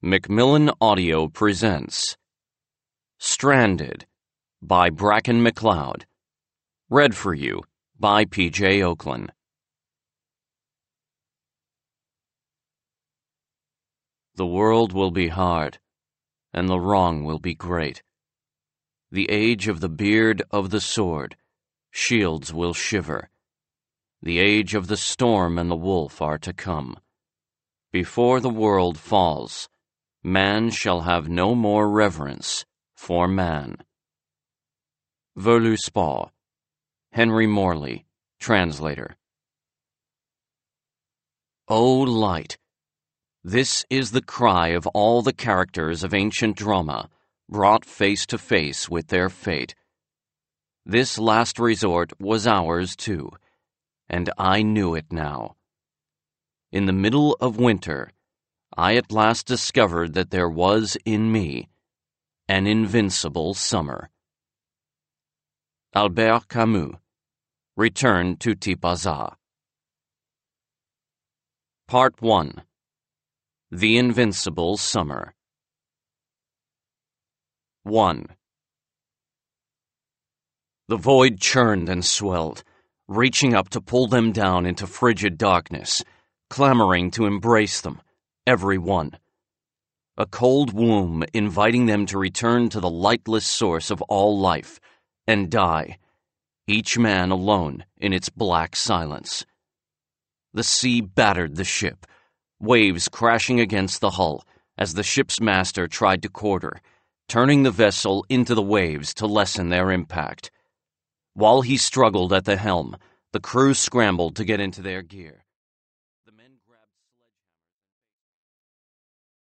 Macmillan Audio presents Stranded by Bracken MacLeod. Read for you by P.J. Oakland. The world will be hard, and the wrong will be great. The age of the beard of the sword, shields will shiver. The age of the storm and the wolf are to come. Before the world falls, man shall have no more reverence for man. Völuspá, Henry Morley, translator. O light! This is the cry of all the characters of ancient drama, brought face to face with their fate. This last resort was ours too, and I knew it now. In the middle of winter, I at last discovered that there was in me an invincible summer. Albert Camus, Return to Tipaza. Part 1. The Invincible Summer. 1. The void churned and swelled, reaching up to pull them down into frigid darkness, clamoring to embrace them. Every one. A cold womb inviting them to return to the lightless source of all life and die, each man alone in its black silence. The sea battered the ship, waves crashing against the hull as the ship's master tried to quarter, turning the vessel into the waves to lessen their impact. While he struggled at the helm, the crew scrambled to get into their gear.